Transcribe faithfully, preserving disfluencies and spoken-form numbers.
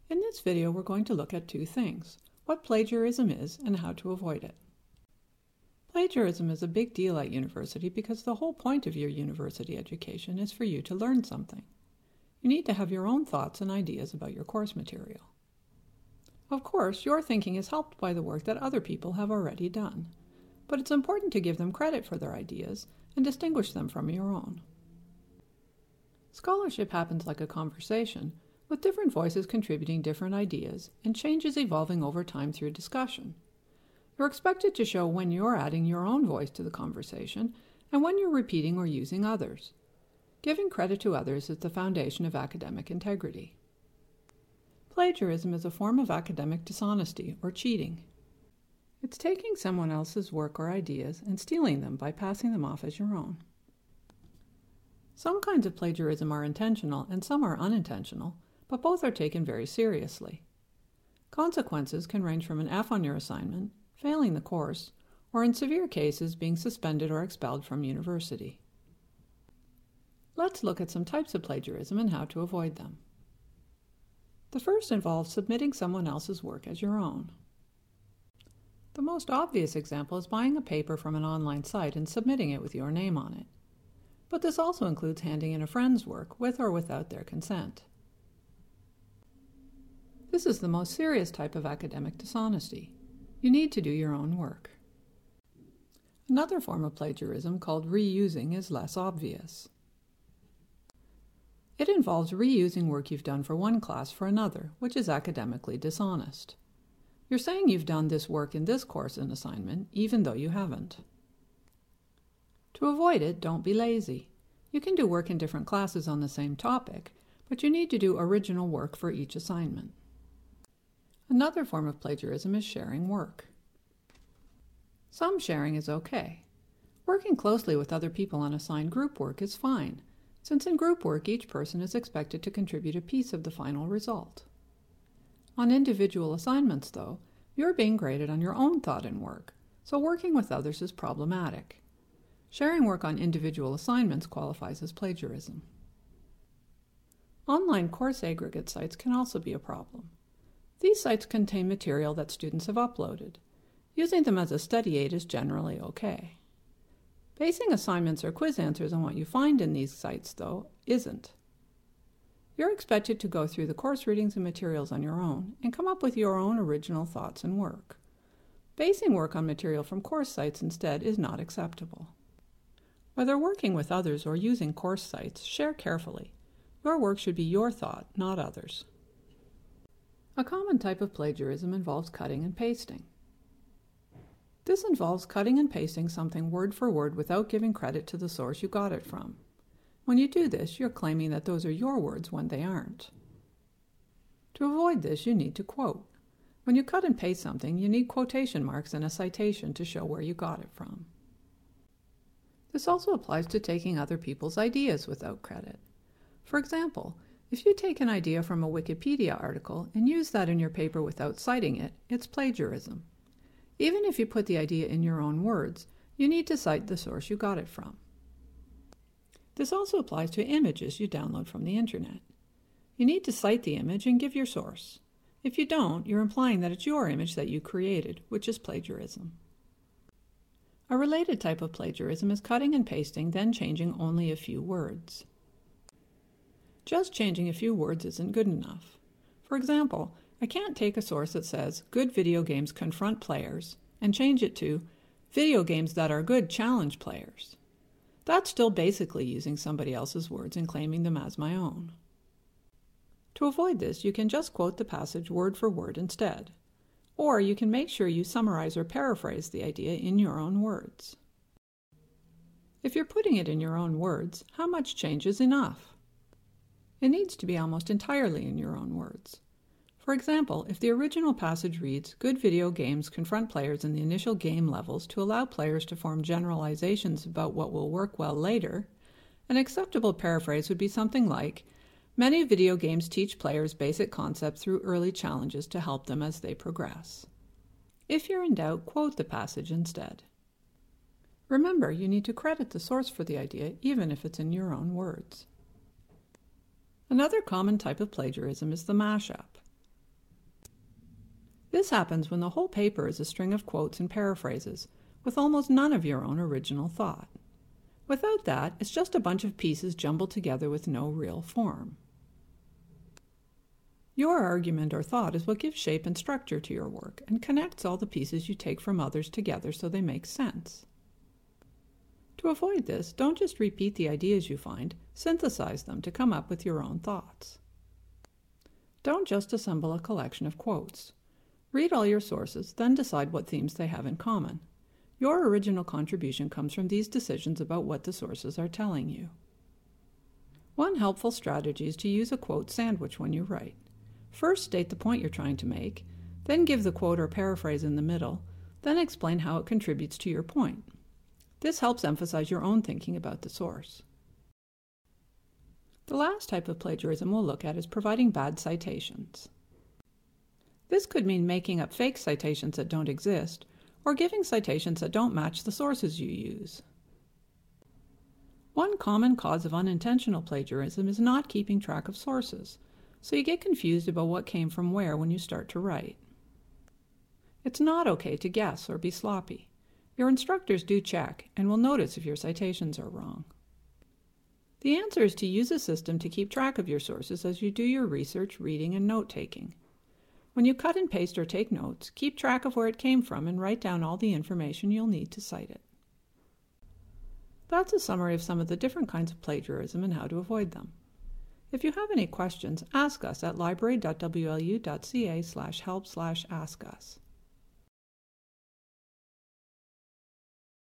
In this video, we're going to look at two things: what plagiarism is and how to avoid it. Plagiarism is a big deal at university because the whole point of your university education is for you to learn something. You need to have your own thoughts and ideas about your course material. Of course, your thinking is helped by the work that other people have already done, but it's important to give them credit for their ideas and distinguish them from your own. Scholarship happens like a conversation, with different voices contributing different ideas and changes evolving over time through discussion. You're expected to show when you're adding your own voice to the conversation and when you're repeating or using others. Giving credit to others is the foundation of academic integrity. Plagiarism is a form of academic dishonesty or cheating. It's taking someone else's work or ideas and stealing them by passing them off as your own. Some kinds of plagiarism are intentional and some are unintentional, but both are taken very seriously. Consequences can range from an F on your assignment, failing the course, or in severe cases being suspended or expelled from university. Let's look at some types of plagiarism and how to avoid them. The first involves submitting someone else's work as your own. The most obvious example is buying a paper from an online site and submitting it with your name on it. But this also includes handing in a friend's work with or without their consent. This is the most serious type of academic dishonesty. You need to do your own work. Another form of plagiarism, called reusing, is less obvious. It involves reusing work you've done for one class for another, which is academically dishonest. You're saying you've done this work in this course and assignment, even though you haven't. To avoid it, don't be lazy. You can do work in different classes on the same topic, but you need to do original work for each assignment. Another form of plagiarism is sharing work. Some sharing is okay. Working closely with other people on assigned group work is fine, since in group work each person is expected to contribute a piece of the final result. On individual assignments, though, you're being graded on your own thought and work, so working with others is problematic. Sharing work on individual assignments qualifies as plagiarism. Online course aggregate sites can also be a problem. These sites contain material that students have uploaded. Using them as a study aid is generally okay. Basing assignments or quiz answers on what you find in these sites, though, isn't. You're expected to go through the course readings and materials on your own and come up with your own original thoughts and work. Basing work on material from course sites instead is not acceptable. Whether working with others or using course sites, share carefully. Your work should be your thought, not others. A common type of plagiarism involves cutting and pasting. This involves cutting and pasting something word for word without giving credit to the source you got it from. When you do this, you're claiming that those are your words when they aren't. To avoid this, you need to quote. When you cut and paste something, you need quotation marks and a citation to show where you got it from. This also applies to taking other people's ideas without credit. For example, if you take an idea from a Wikipedia article and use that in your paper without citing it, it's plagiarism. Even if you put the idea in your own words, you need to cite the source you got it from. This also applies to images you download from the internet. You need to cite the image and give your source. If you don't, you're implying that it's your image that you created, which is plagiarism. A related type of plagiarism is cutting and pasting, then changing only a few words. Just changing a few words isn't good enough. For example, I can't take a source that says, "Good video games confront players," and change it to, "Video games that are good challenge players." That's still basically using somebody else's words and claiming them as my own. To avoid this, you can just quote the passage word for word instead. Or you can make sure you summarize or paraphrase the idea in your own words. If you're putting it in your own words, how much change is enough? It needs to be almost entirely in your own words. For example, if the original passage reads, "Good video games confront players in the initial game levels to allow players to form generalizations about what will work well later," an acceptable paraphrase would be something like, "Many video games teach players basic concepts through early challenges to help them as they progress." If you're in doubt, quote the passage instead. Remember, you need to credit the source for the idea, even if it's in your own words. Another common type of plagiarism is the mashup. This happens when the whole paper is a string of quotes and paraphrases, with almost none of your own original thought. Without that, it's just a bunch of pieces jumbled together with no real form. Your argument or thought is what gives shape and structure to your work and connects all the pieces you take from others together so they make sense. To avoid this, don't just repeat the ideas you find, synthesize them to come up with your own thoughts. Don't just assemble a collection of quotes. Read all your sources, then decide what themes they have in common. Your original contribution comes from these decisions about what the sources are telling you. One helpful strategy is to use a quote sandwich when you write. First state the point you're trying to make, then give the quote or paraphrase in the middle, then explain how it contributes to your point. This helps emphasize your own thinking about the source. The last type of plagiarism we'll look at is providing bad citations. This could mean making up fake citations that don't exist, or giving citations that don't match the sources you use. One common cause of unintentional plagiarism is not keeping track of sources, so you get confused about what came from where when you start to write. It's not okay to guess or be sloppy. Your instructors do check and will notice if your citations are wrong. The answer is to use a system to keep track of your sources as you do your research, reading, and note-taking. When you cut and paste or take notes, keep track of where it came from and write down all the information you'll need to cite it. That's a summary of some of the different kinds of plagiarism and how to avoid them. If you have any questions, ask us at library dot w l u dot c a slash help slash ask us.